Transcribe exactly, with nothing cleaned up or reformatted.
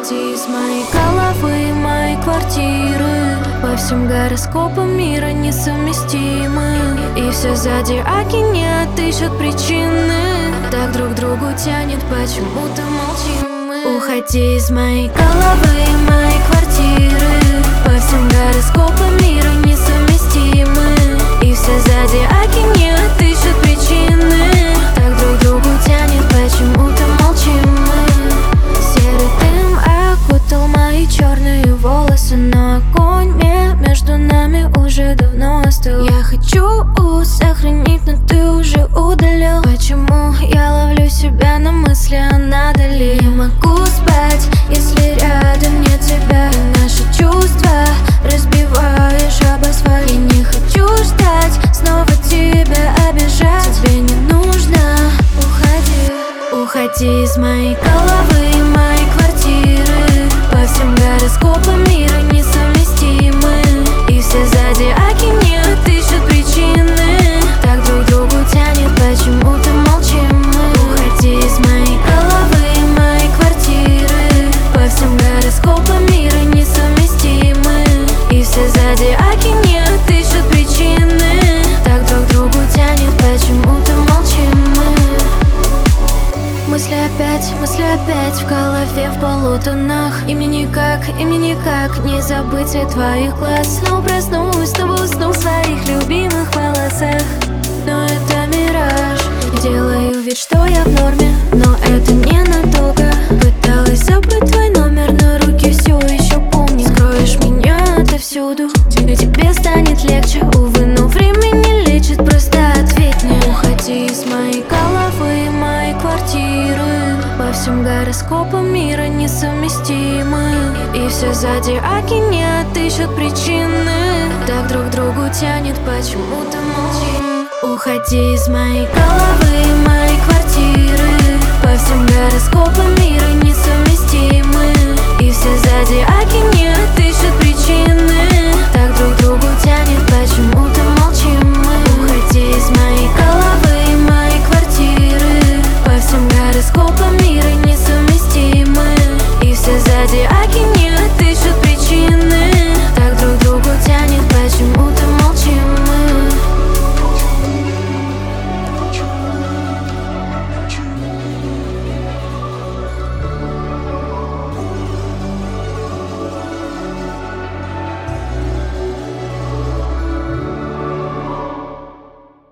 Уходи из моей головы, моей квартиры. По всем гороскопам мира несовместимы. И все зодиаки не отыщут причины. Так друг к другу тянет, почему-то молчим мы. Уходи из моей головы, моей квартиры. По всем гороскопам мира несовместимы. И все зодиаки не отыщут причины. Так друг к другу тянет, почему-то молчим мы. Серый дым окутал мои черные волосы, но огонь между нами уже давно остыл. Я хочу сохранить, но ты уже удалил. Почему я ловлю себя на мысли о надали? Не могу спать, если рядом нет тебя. Наши чувства разбиваешь об асфальт. Я не хочу ждать, снова тебя обижать. Тебе не нужно, уходи. Уходи из моей головы, моей квартиры. По всем гороскопам мира несовместимы. И все зодиаки не отыщут причины. Так друг к другу тянет, почему-то молчим мы. Уходи из моей головы, моей квартиры. По всем гороскопам мира несовместимы. И все зодиаки не отыщут причины. Так друг к другу тянет, почему-то молчим мы. Мысли опять, мысли опять в голове в полутонах. И мне никак, и мне никак не забыть цвет твоих глаз. Снова проснусь, снова усну в своих любимых волосах. Но это мираж, делаю вид, что я в норме, но это ненадолго. Пыталась забыть твой номер, но руки все еще помню. Скроешь меня отовсюду, и тебе станет легче. Увы, но время не лечит, просто ответь мне. Уходи из моей головы, моей квартиры. По всем гороскопам мира несовместимы. И все зодиаки не отыщут причины. Так друг к другу тянет, почему-то молчим. Уходи из моей головы, моей квартиры. По всем гороскопам мира несовместимы. И все зодиаки не отыщут